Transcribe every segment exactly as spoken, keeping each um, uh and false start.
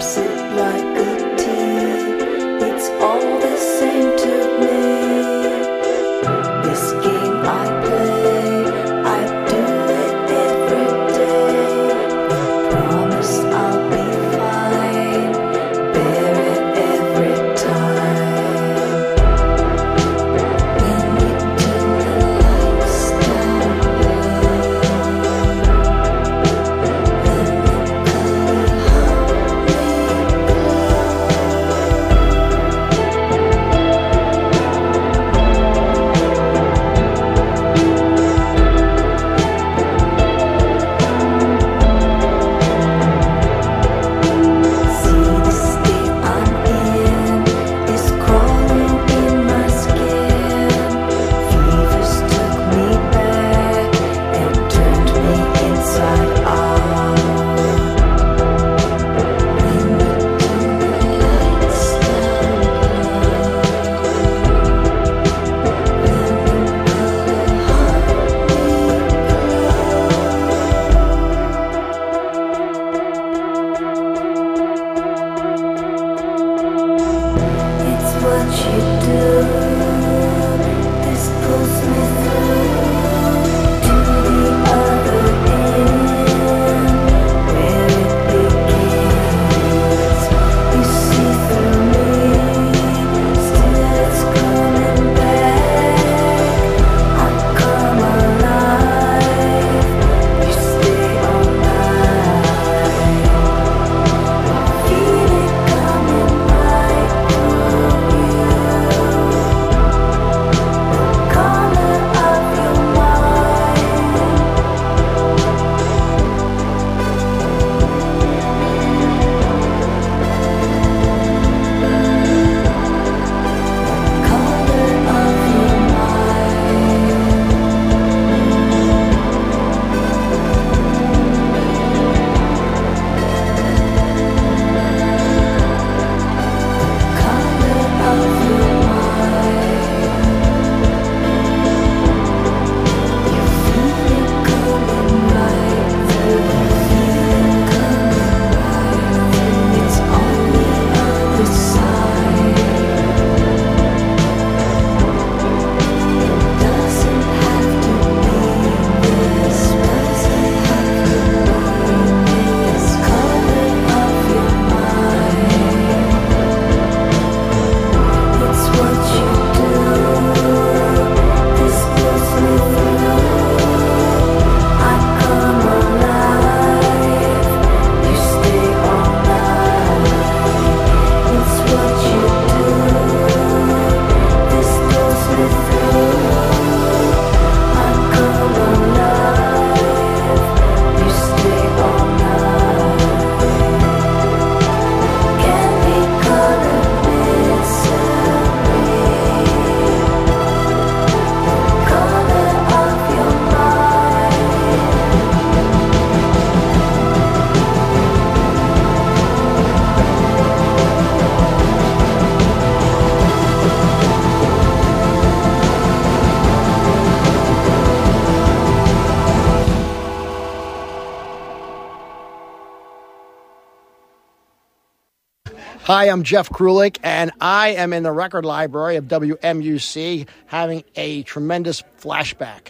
Hi, I'm Jeff Krulik, and I am in the record library of W M U C having a tremendous flashback.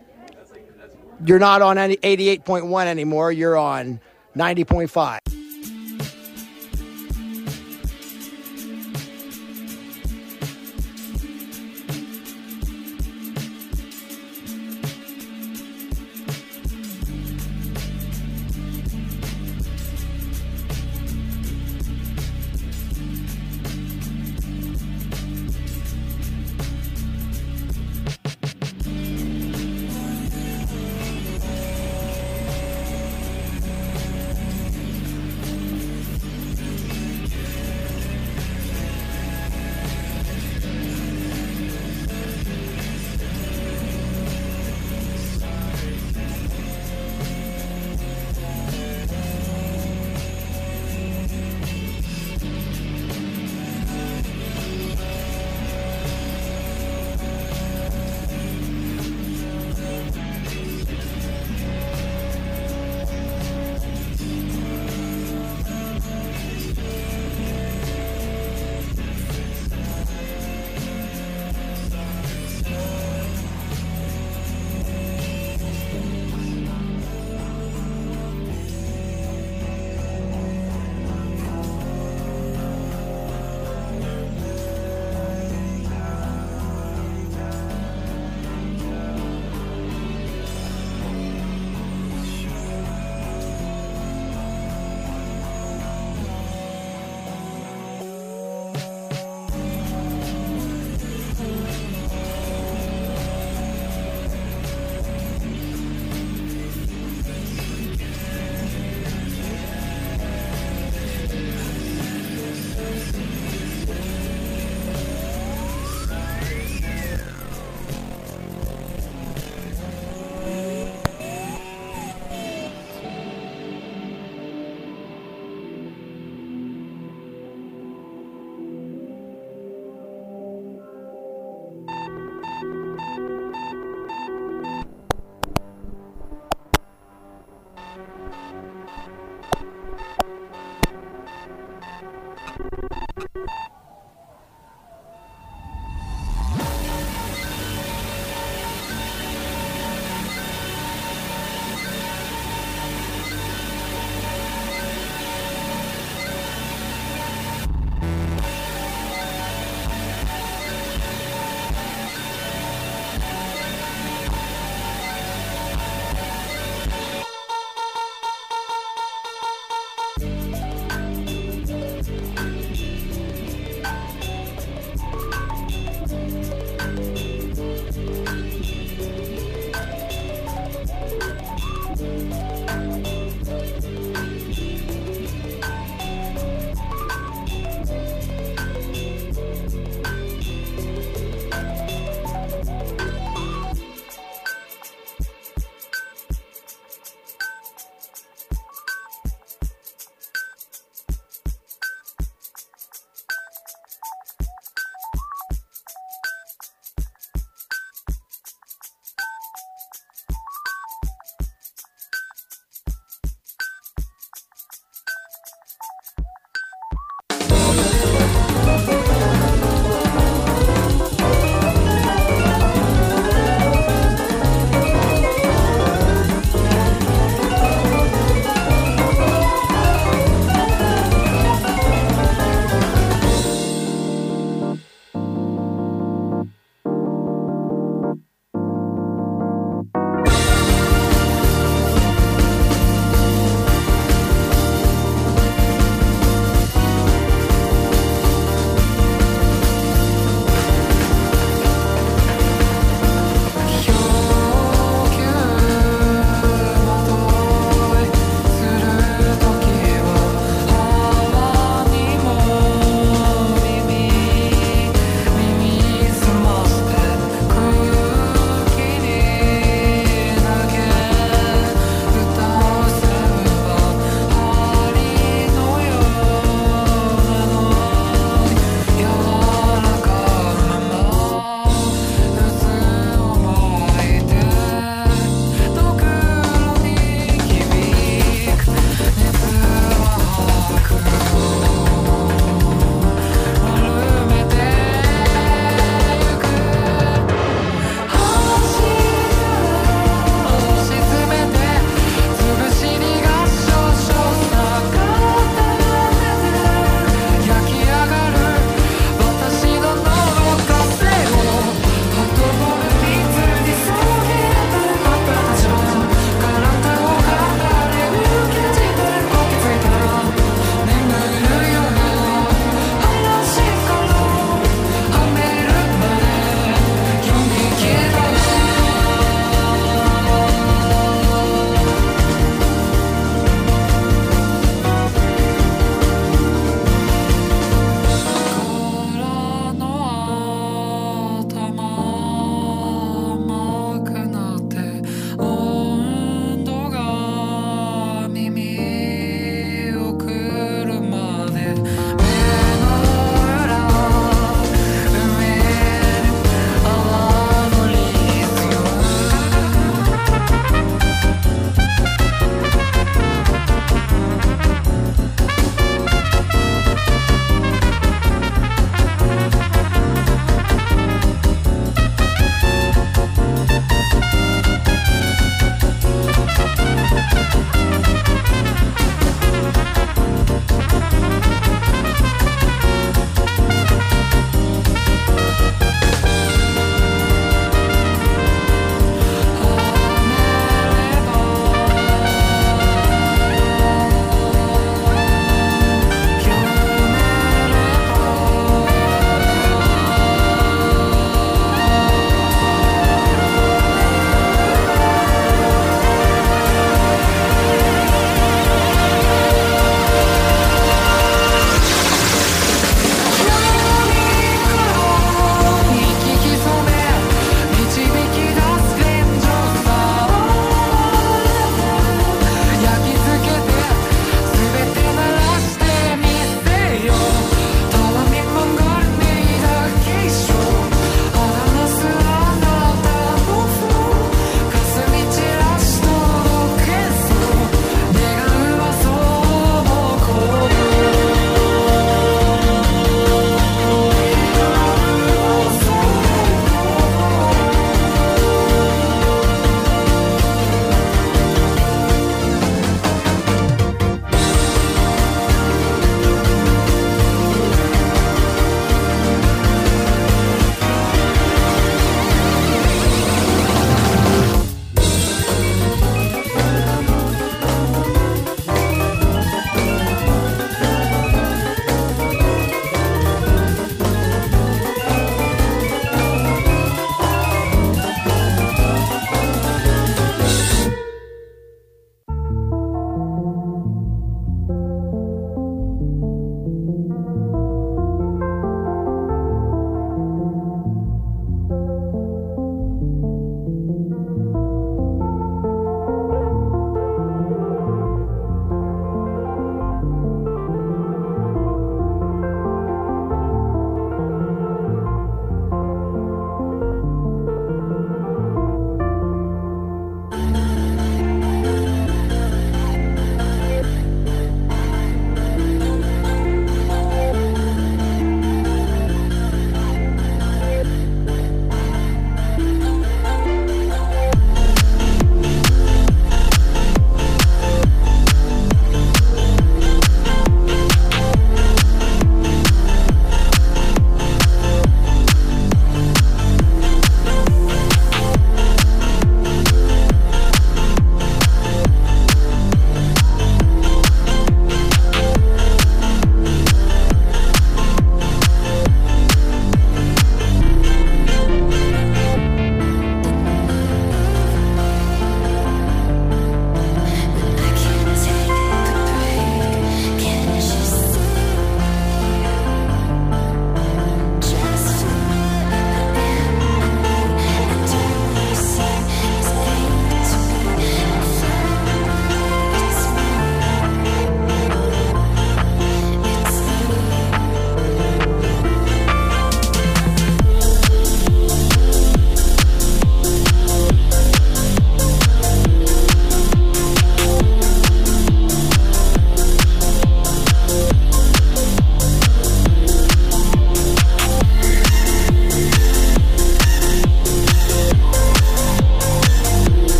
You're not on any eighty-eight point one anymore. You're on ninety point five.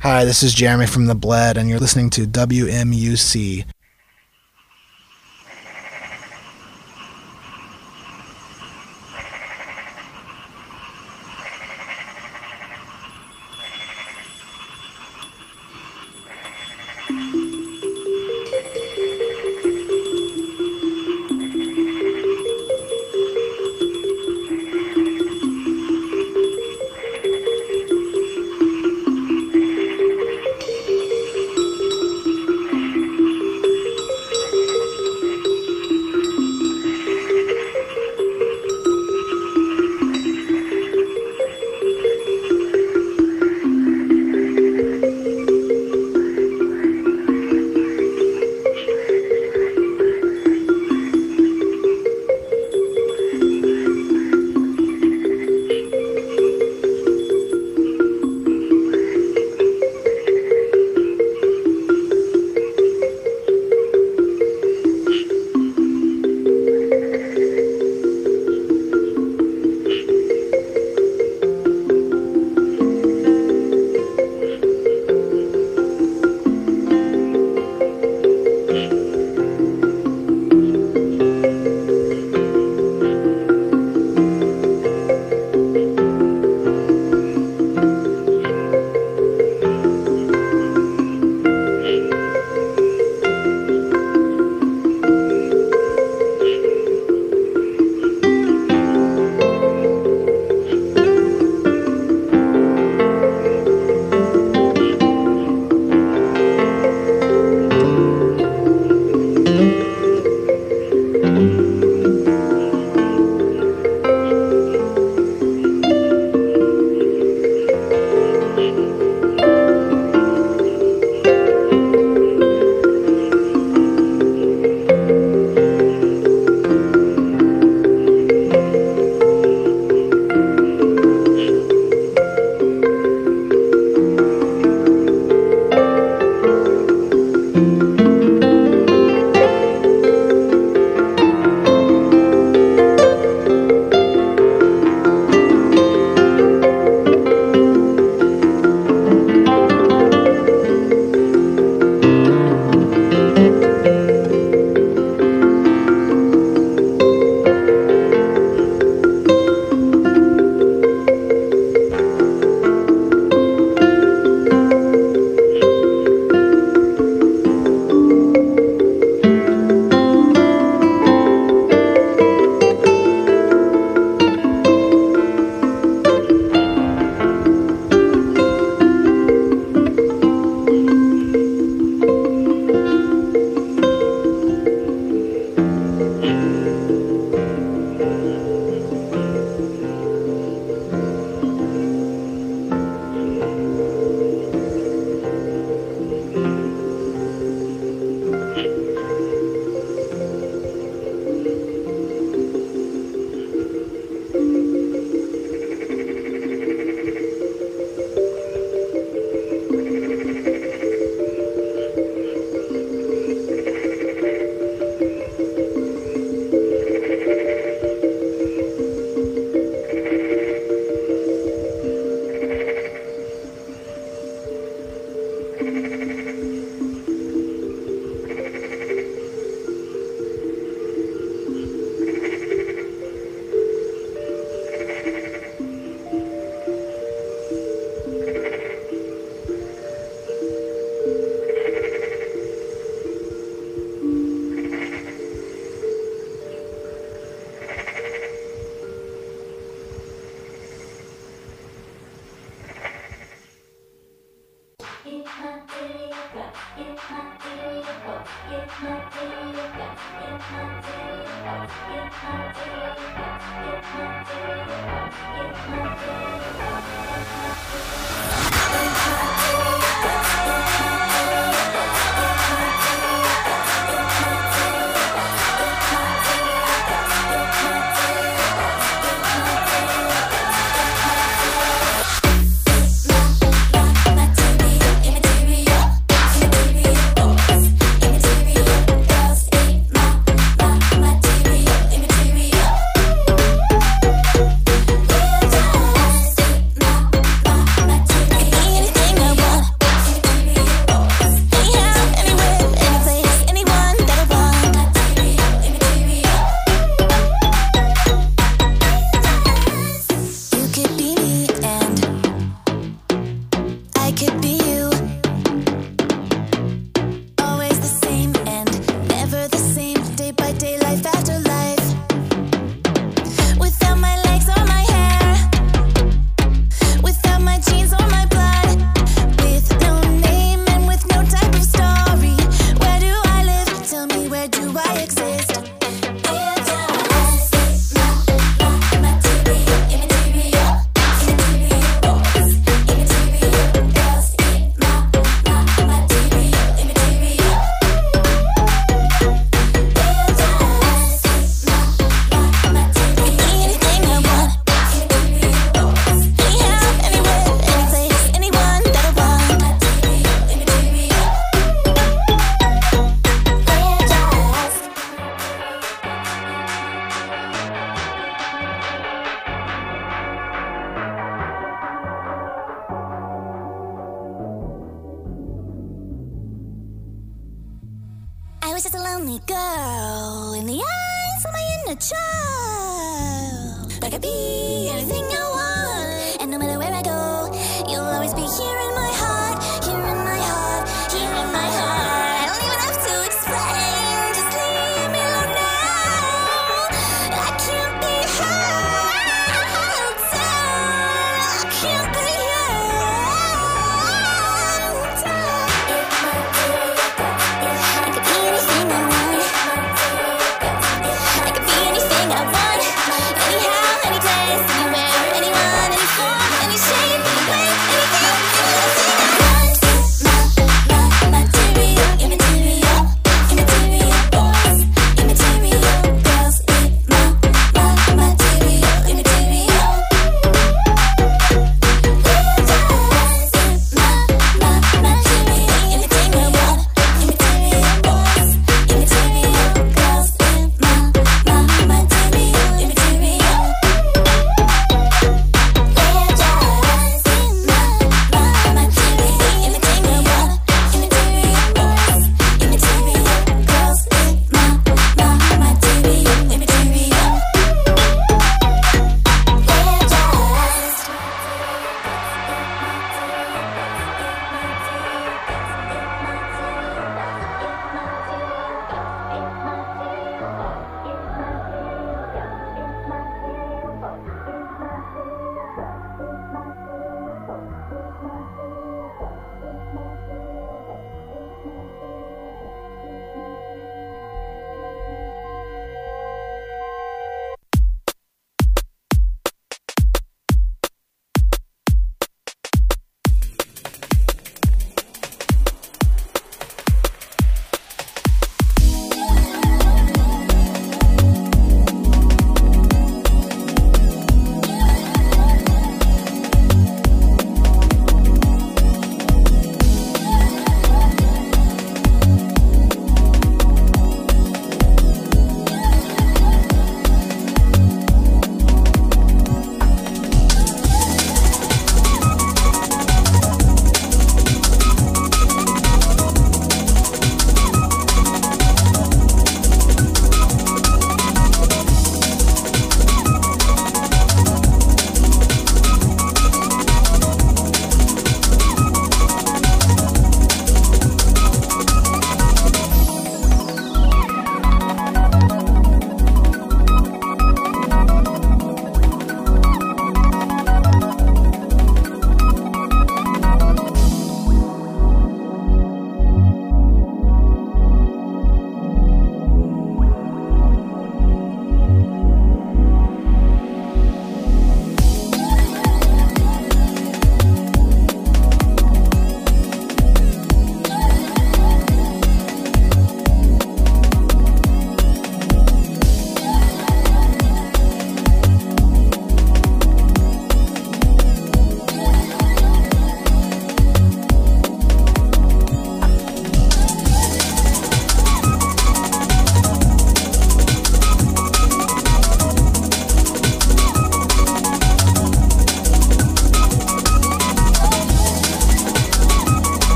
Hi, this is Jeremy from The Bled, and you're listening to W M U C. life after life. Without my legs or my hair, without my jeans or my blood, with no name and with no type of story. Where do I live? Tell me, where do I exist? I was just a lonely girl in the eyes of my inner child. I could be anything I want, and no matter where I go, you'll always be here in my heart, here in my heart, here in my heart. I don't even have to explain, just leave me alone now. I can't be held down, I can't be held down. I could be anything I want, I could be anything I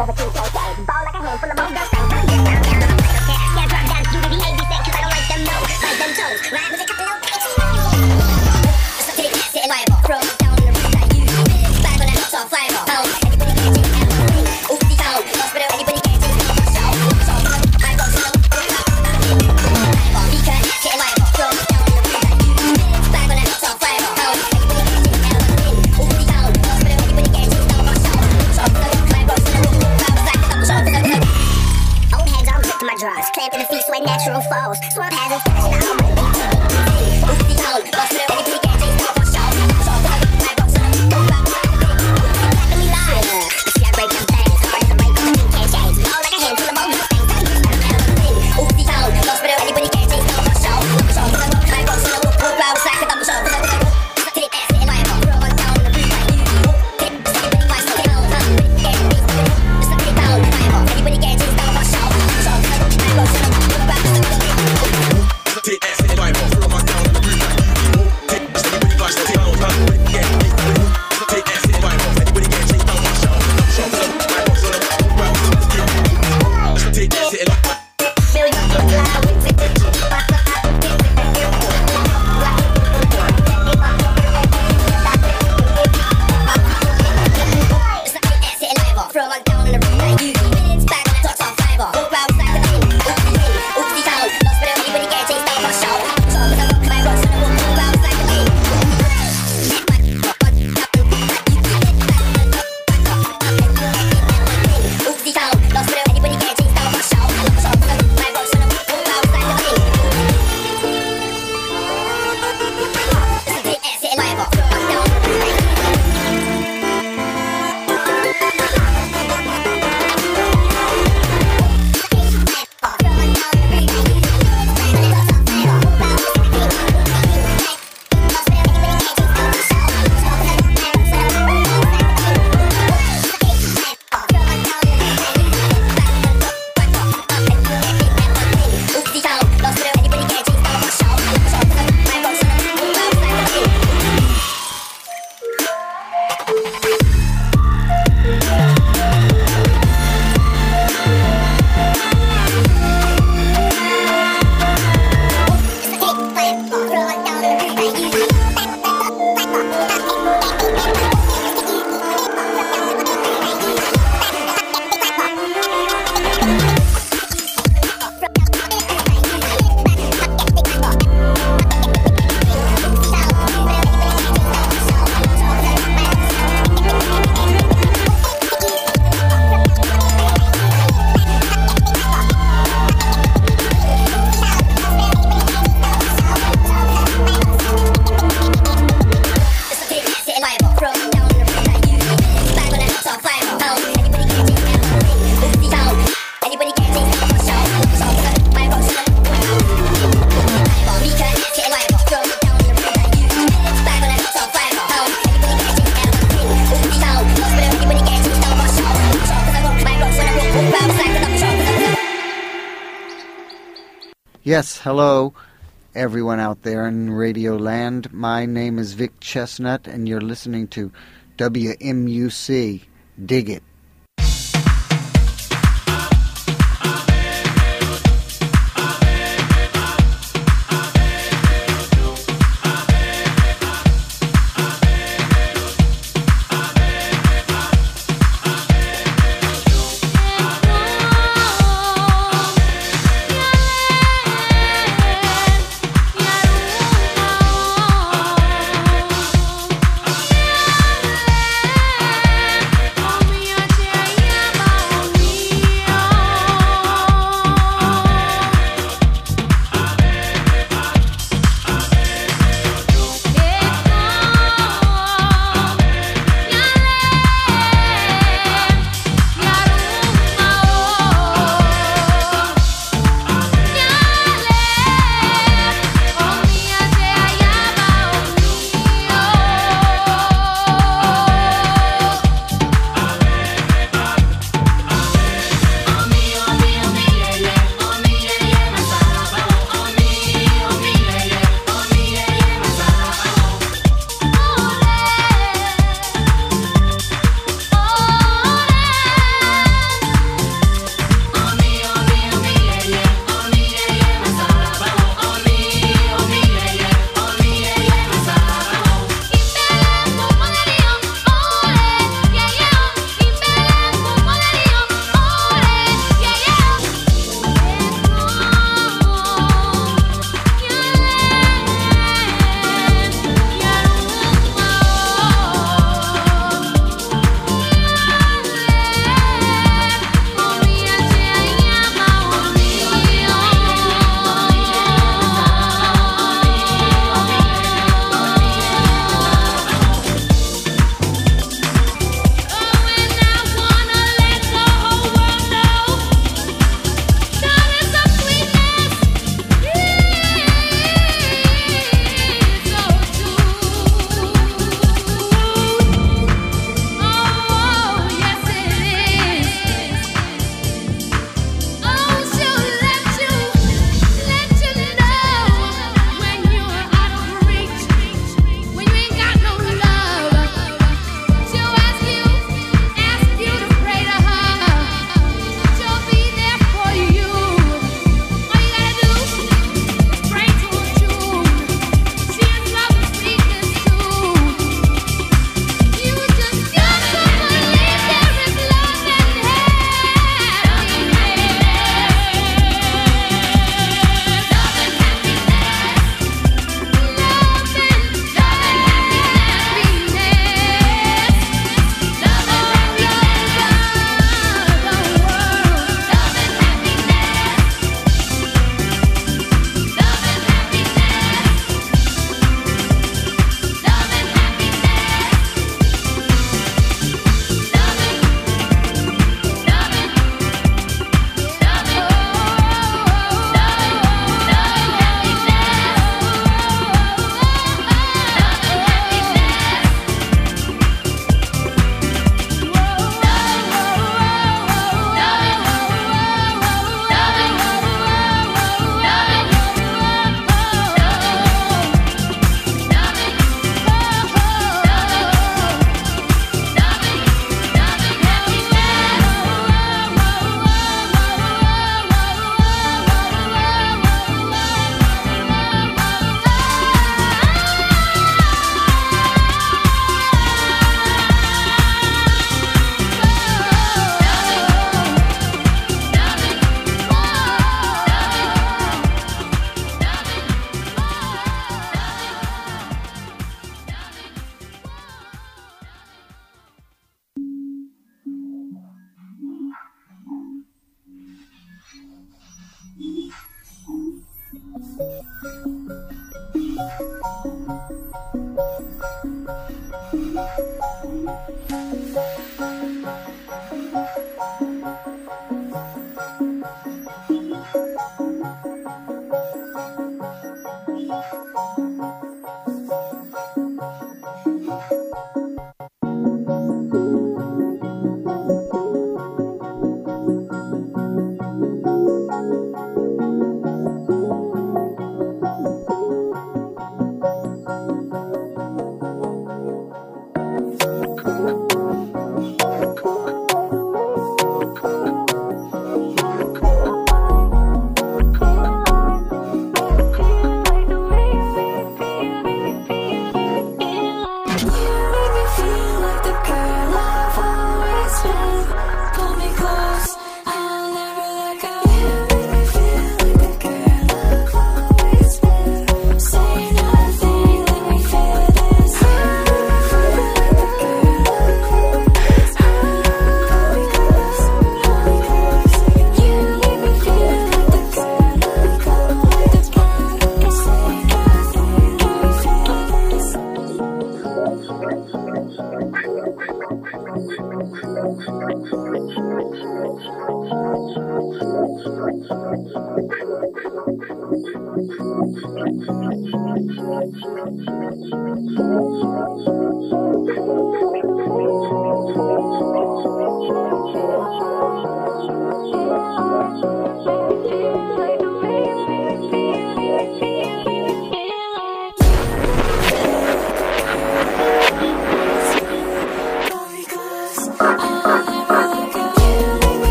Yes, hello, everyone out there in Radio Land. My name is Vic Chestnut, and you're listening to W M U C. Dig it. Yeah.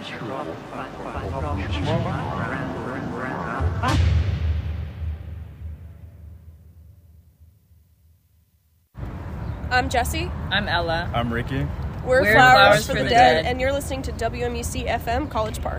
I'm Jesse. I'm Ella. I'm Ricky. We're, We're Flowers, Flowers for, for the, the Dead, Dead. and you're listening to W M U C F M College Park.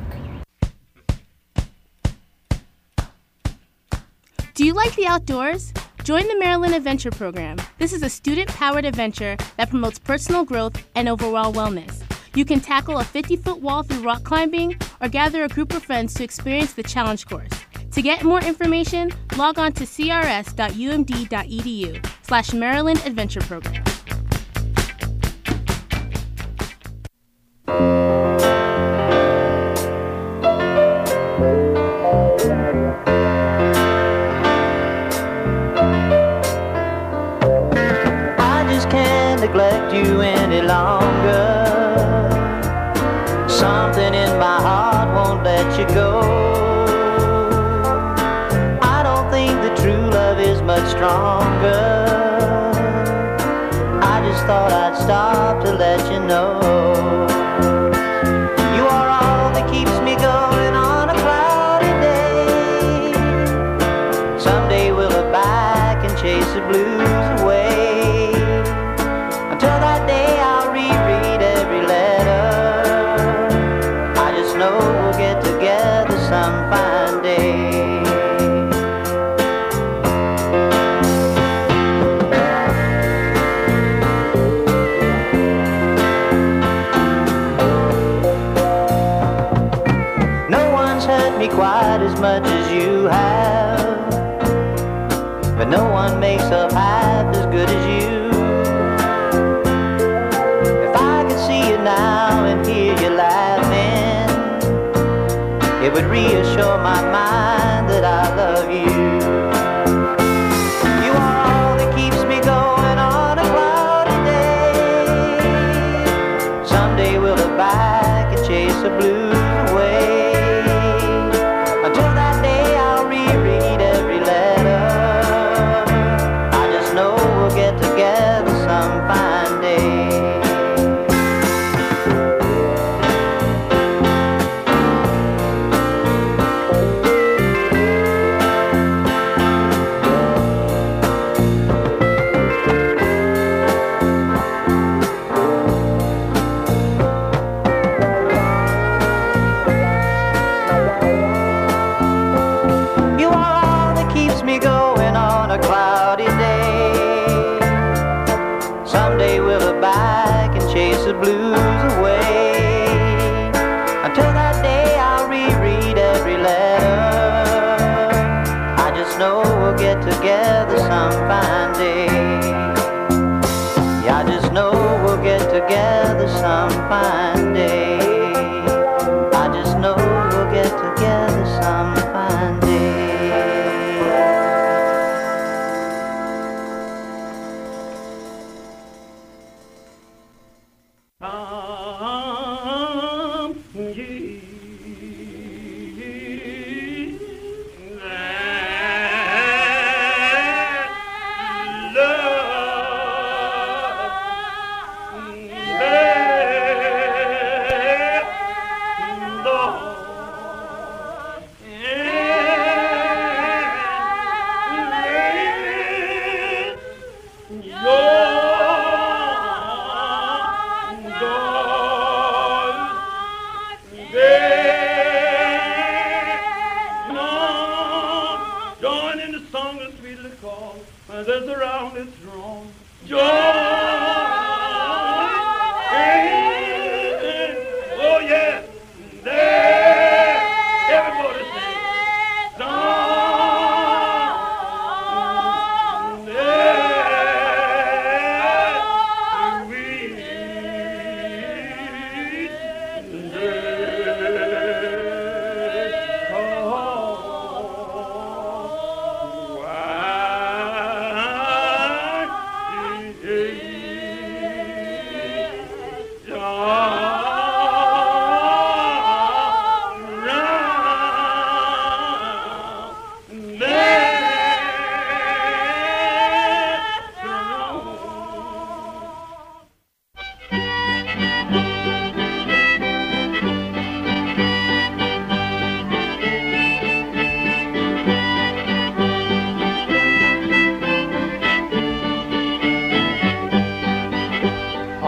Do you like the outdoors? Join the Maryland Adventure Program. This is a student-powered adventure that promotes personal growth and overall wellness. You can tackle a fifty-foot wall through rock climbing or gather a group of friends to experience the challenge course. To get more information, log on to crs.umd.edu slash Maryland Adventure Program. I just can't neglect you any longer. Something in my heart won't let you go. Is much stronger. I just thought I'd stop to let you know. You are all that keeps me going on a cloudy day. Someday we'll look back and chase the blues away. Until that day I'll reread every letter. I just know we'll get together some fine day. Quite as much as you have, but no one makes up half as good as you. If I could see you now and hear you laughing, it would reassure my mind that I love you. You are all that keeps me going on a cloudy day. Someday we'll look back and chase the blues away. The blues away. Until that day I'll reread every letter. I just know we'll get together some fine day. Yeah, I just know we'll get together some fine day. I just know we'll get together some fine day.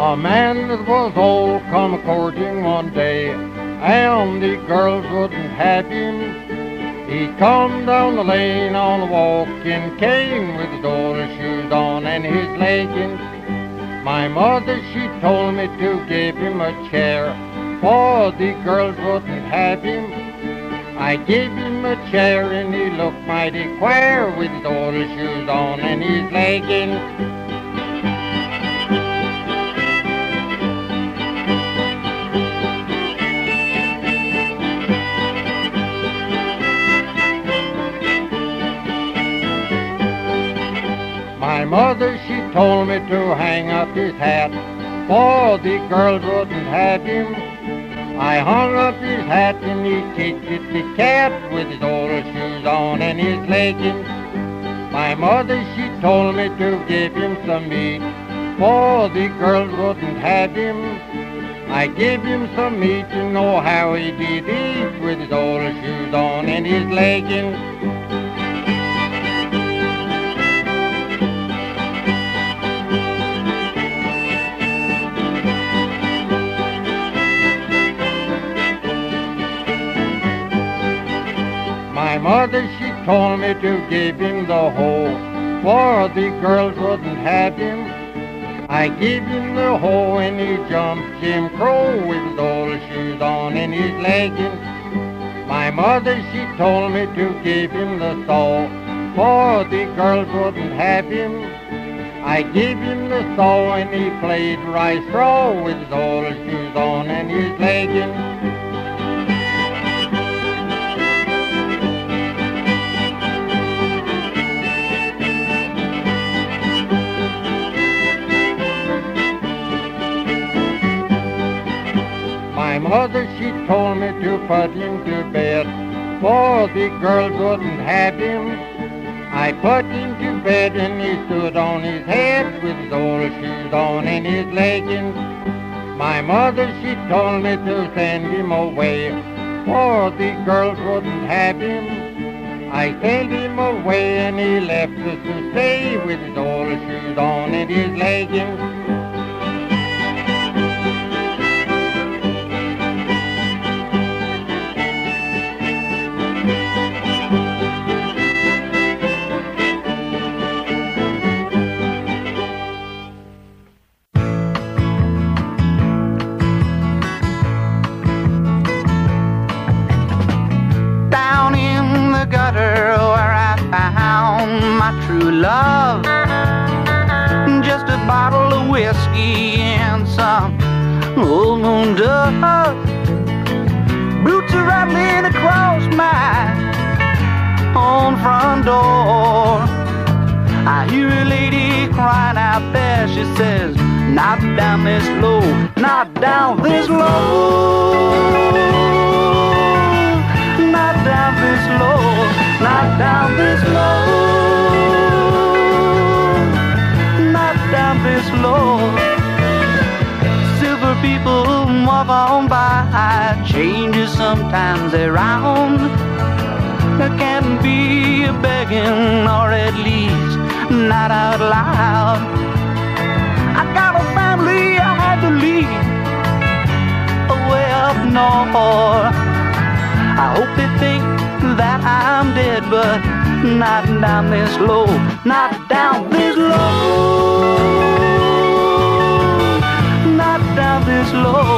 A man that was old come a-courting one day, and the girls wouldn't have him. He come down the lane on a walking cane with his old shoes on and his leggings. My mother, she told me to give him a chair, for the girls wouldn't have him. I gave him a chair and he looked mighty queer with his old shoes on and his leggings. My mother, she told me to hang up his hat, for the girls wouldn't have him. I hung up his hat and he kicked it the cat with his old shoes on and his leggings. My mother, she told me to give him some meat, for the girls wouldn't have him. I gave him some meat to know how he did eat with his old shoes on and his leggings. My mother, she told me to give him the hoe, for the girls wouldn't have him. I gave him the hoe and he jumped Jim Crow with his old shoes on and his leggings. My mother, she told me to give him the saw, for the girls wouldn't have him. I gave him the saw and he played rice straw with his old shoes on and his leggings. My mother, she told me to put him to bed, for the girls wouldn't have him. I put him to bed and he stood on his head with his old shoes on and his leggings. My mother, she told me to send him away, for the girls wouldn't have him. I sent him away and he left us to stay with his old shoes on and his leggings. True love, just a bottle of whiskey and some old moon dust. Boots are rattling across my own front door. I hear a lady crying out there. She says, not down this low, not down this low, not down this low, not down this low. Down this low. Silver people walk on by, changes sometimes around. There can't be a begging, or at least not out loud. I got a family I had to leave away up north. I hope they think that I'm dead, but not down this low, not down this low, not down this low.